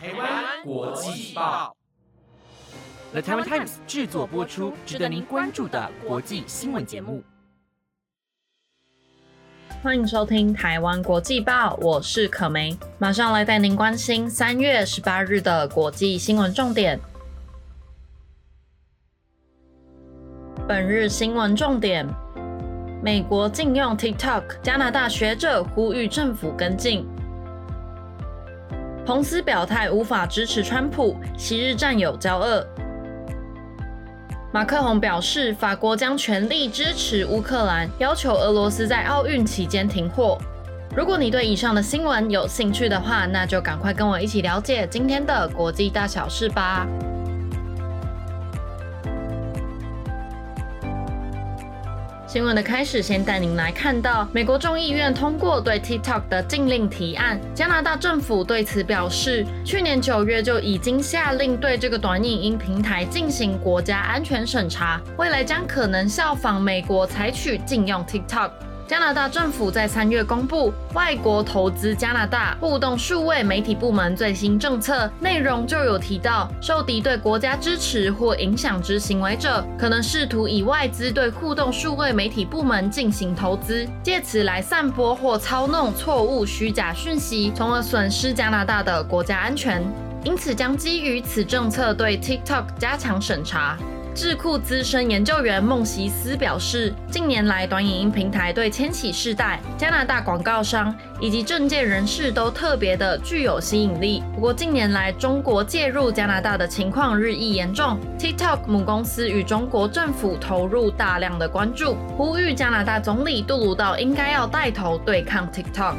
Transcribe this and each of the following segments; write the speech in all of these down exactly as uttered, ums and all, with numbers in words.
台湾国际报 The Taiwan Times 制作播出，值得您关注的国际新闻节目。 欢迎收听台湾国际报，我是可梅，马上来带您关心三月十八日的国际新闻重点。本日新闻重点：美国禁用 TikTok， 加拿大学者呼吁政府跟进。彭斯表态无法支持川普，昔日战友交恶。马克宏表示，法国将全力支持乌克兰，要求俄罗斯在奥运期间停火。如果你对以上的新闻有兴趣的话，那就赶快跟我一起了解今天的国际大小事吧。新闻的开始，先带您来看到美国众议院通过对 TikTok 的禁令提案。加拿大政府对此表示，去年九月就已经下令对这个短影音平台进行国家安全审查，未来将可能效仿美国采取禁用 TikTok。加拿大政府在三月公布外国投资加拿大互动数位媒体部门最新政策，内容就有提到，受敌对国家支持或影响之行为者，可能试图以外资对互动数位媒体部门进行投资，借此来散播或操弄错误虚假讯息，从而损失加拿大的国家安全。因此将基于此政策对 TikTok 加强审查。智库资深研究员孟西斯表示，近年来短影音平台对千禧世代、加拿大广告商以及政界人士都特别的具有吸引力。不过近年来中国介入加拿大的情况日益严重， TikTok 母公司与中国政府投入大量的关注，呼吁加拿大总理杜鲁道应该要带头对抗 TikTok。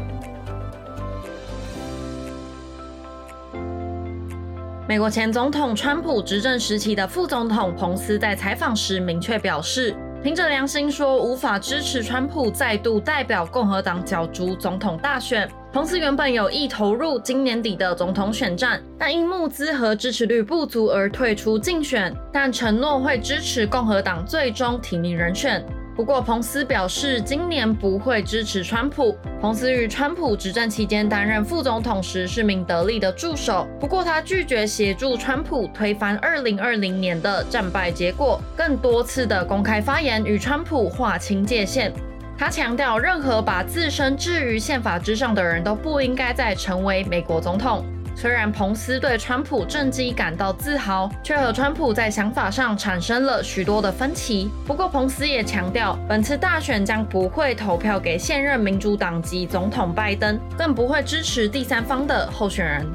美国前总统川普执政时期的副总统彭斯在采访时明确表示，凭着良心说无法支持川普再度代表共和党角逐总统大选。彭斯原本有意投入今年底的总统选战，但因募资和支持率不足而退出竞选，但承诺会支持共和党最终提名人选。不过彭斯表示今年不会支持川普。彭斯于川普执政期间担任副总统时是名得力的助手，不过他拒绝协助川普推翻二零二零年的战败结果，更多次的公开发言与川普划清界限。他强调，任何把自身置于宪法之上的人都不应该再成为美国总统。虽然彭斯对川普政绩感到自豪，却和川普在想法上产生了许多的分歧。不过彭斯也强调，本次大选将不会投票给现任民主党籍总统拜登，更不会支持第三方的候选人。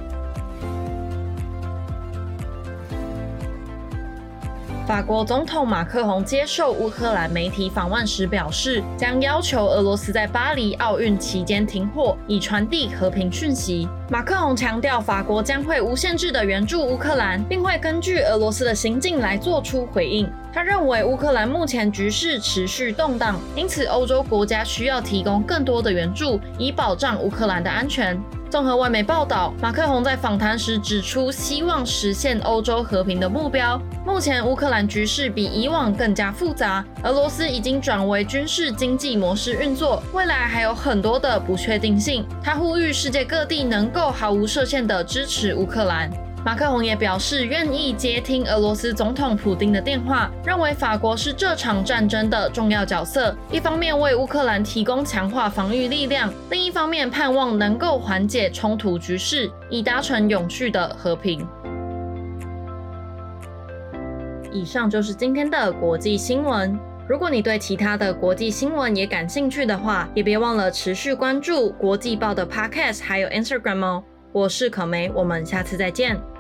法国总统马克宏接受乌克兰媒体访问时表示，将要求俄罗斯在巴黎奥运期间停火，以传递和平讯息。马克宏强调，法国将会无限制地援助乌克兰，并会根据俄罗斯的行径来做出回应。他认为乌克兰目前局势持续动荡，因此欧洲国家需要提供更多的援助，以保障乌克兰的安全。综合外媒报道，马克宏在访谈时指出，希望实现欧洲和平的目标。目前乌克兰局势比以往更加复杂，俄罗斯已经转为军事经济模式运作，未来还有很多的不确定性。他呼吁世界各地能够毫无设限地支持乌克兰。马克宏也表示愿意接听俄罗斯总统普丁的电话，认为法国是这场战争的重要角色，一方面为乌克兰提供强化防御力量，另一方面盼望能够缓解冲突局势，以达成永续的和平。以上就是今天的国际新闻。如果你对其他的国际新闻也感兴趣的话，也别忘了持续关注国际报的 Podcast 还有 Instagram 哦。我是可梅，我们下次再见。